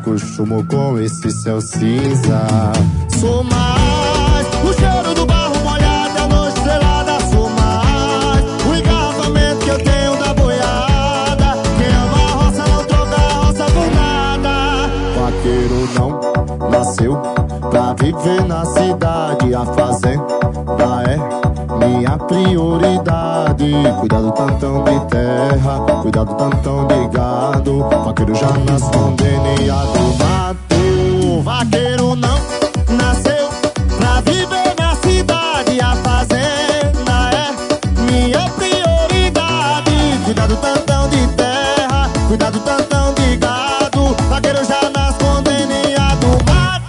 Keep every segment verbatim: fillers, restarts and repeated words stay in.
acostumo com esse céu cinza. Sou mais o cheiro do barro molhado, a noite estrelada. Sou mais o engarrafamento que eu tenho da boiada. Quem ama a roça não troca a roça por nada. Vaqueiro não nasceu pra viver na cidade. A fazenda é minha prioridade. Cuidado tantão de terra, cuidado tantão de gado. Vaqueiro já nasce com D N A do mato. Vaqueiro não nasceu pra viver na cidade. A fazenda é minha prioridade. Cuidado tantão de terra, cuidado tantão de gado. Vaqueiro já nasce com D N A do mato.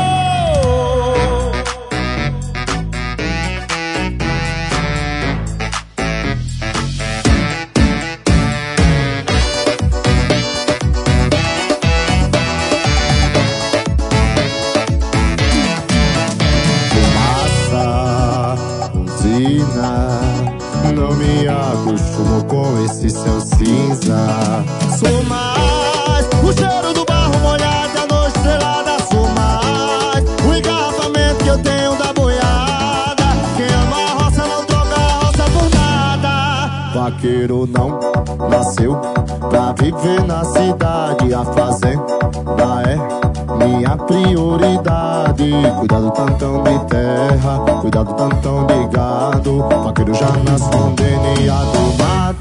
Não me acostumo com esse céu cinza. Sou mais o cheiro do barro molhado, a noite estrelada. Sou mais o engarrafamento que eu tenho da boiada. Quem ama a roça não troca a roça por nada. Vaqueiro não nasceu pra viver na cidade. A fazenda é minha prioridade. Cuidado tantão de terra, cuidado tantão de gado. Vaqueiro já nasce com D N A do mato.